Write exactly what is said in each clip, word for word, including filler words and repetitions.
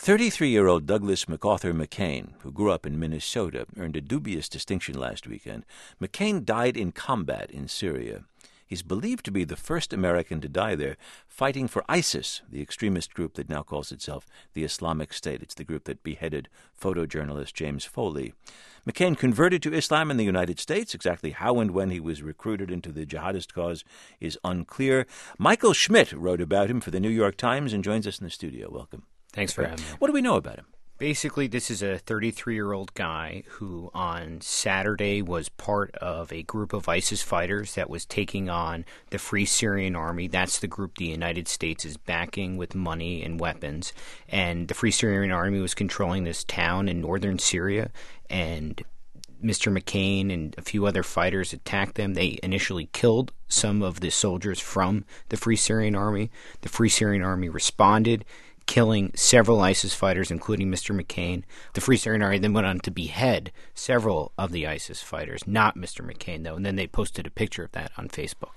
thirty-three-year-old Douglas MacArthur McCain, who grew up in Minnesota, earned a dubious distinction last weekend. McCain died in combat in Syria. He's believed to be the first American to die there, fighting for ISIS, the extremist group that now calls itself the Islamic State. It's the group that beheaded photojournalist James Foley. McCain converted to Islam in the United States. Exactly how and when he was recruited into the jihadist cause is unclear. Michael Schmidt wrote about him for the New York Times and joins us in the studio. Welcome. Thanks for having me. What do we know about him? Basically, this is a thirty-three-year-old guy who on Saturday was part of a group of ISIS fighters that was taking on the Free Syrian Army. That's the group the United States is backing with money and weapons. And the Free Syrian Army was controlling this town in northern Syria, and Mister McCain and a few other fighters attacked them. They initially killed some of the soldiers from the Free Syrian Army. The Free Syrian Army responded, killing several ISIS fighters, including Mister McCain. The Free Syrian Army then went on to behead several of the ISIS fighters, not Mister McCain, though, and then they posted a picture of that on Facebook.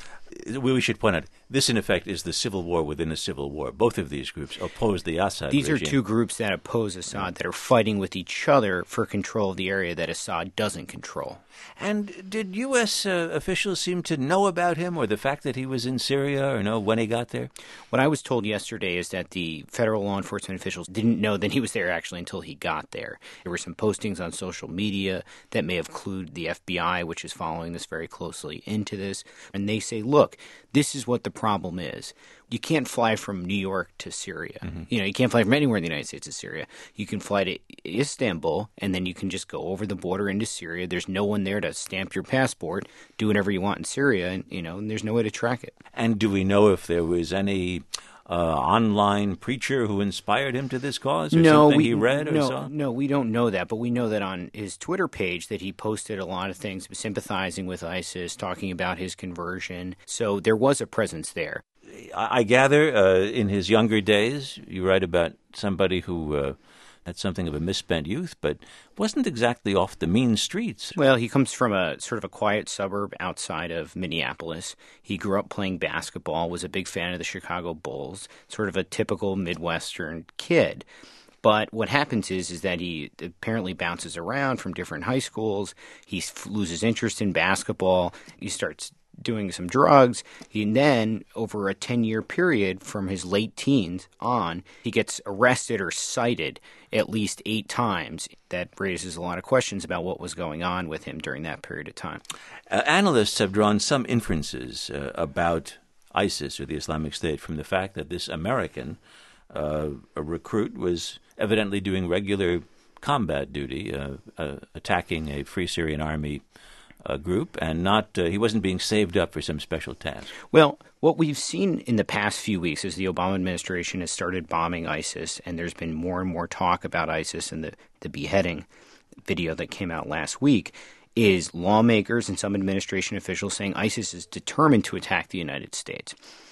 We should point out, this in effect is the civil war within a civil war. Both of these groups oppose the Assad These regime. are two groups that oppose Assad, that are fighting with each other for control of the area that Assad doesn't control. And did U S uh, officials seem to know about him or the fact that he was in Syria or know when he got there? What I was told yesterday is that the federal law enforcement officials didn't know that he was there actually until he got there. There were some postings on social media that may have clued the F B I, which is following this very closely, into this. And they say, look, this is what the problem is. You can't fly from New York to Syria. Mm-hmm. You know, you can't fly from anywhere in the United States to Syria. You can fly to Istanbul, and then you can just go over the border into Syria. There's no one there to stamp your passport, do whatever you want in Syria, and, you know, and there's no way to track it. And do we know if there was any uh, online preacher who inspired him to this cause, or no, something we, he read or no, saw? No, we don't know that, but we know that on his Twitter page that he posted a lot of things sympathizing with ISIS, talking about his conversion. So there was a presence there. I gather uh, in his younger days, you write about somebody who uh, had something of a misspent youth, but wasn't exactly off the mean streets. Well, he comes from a sort of a quiet suburb outside of Minneapolis. He grew up playing basketball, was a big fan of the Chicago Bulls, sort of a typical Midwestern kid. But what happens is is that he apparently bounces around from different high schools. He loses interest in basketball. He starts doing some drugs. And then, over a ten-year period from his late teens on, he gets arrested or cited at least eight times. That raises a lot of questions about what was going on with him during that period of time. Uh, analysts have drawn some inferences uh, about ISIS, or the Islamic State, from the fact that this American uh, a recruit was evidently doing regular combat duty, uh, uh, attacking a Free Syrian Army Uh, group, and not uh, he wasn't being saved up for some special task. Well, what we've seen in the past few weeks is the Obama administration has started bombing ISIS, and there's been more and more talk about ISIS, and the, the beheading video that came out last week is lawmakers and some administration officials saying ISIS is determined to attack the United States.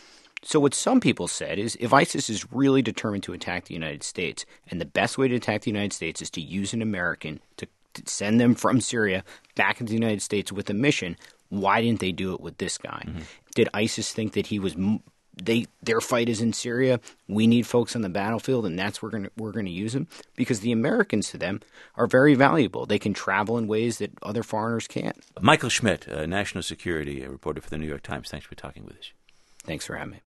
So what some people said is if ISIS is really determined to attack the United States, and the best way to attack the United States is to use an American to send them from Syria back into the United States with a mission, why didn't they do it with this guy? Mm-hmm. Did ISIS think that he was they their fight is in Syria, we need folks on the battlefield, and that's where we're going we're going to use them? Because the Americans to them are very valuable. They can travel in ways that other foreigners can't. Michael Schmidt, uh, national security reporter for the New York Times. Thanks for talking with us. Thanks for having me.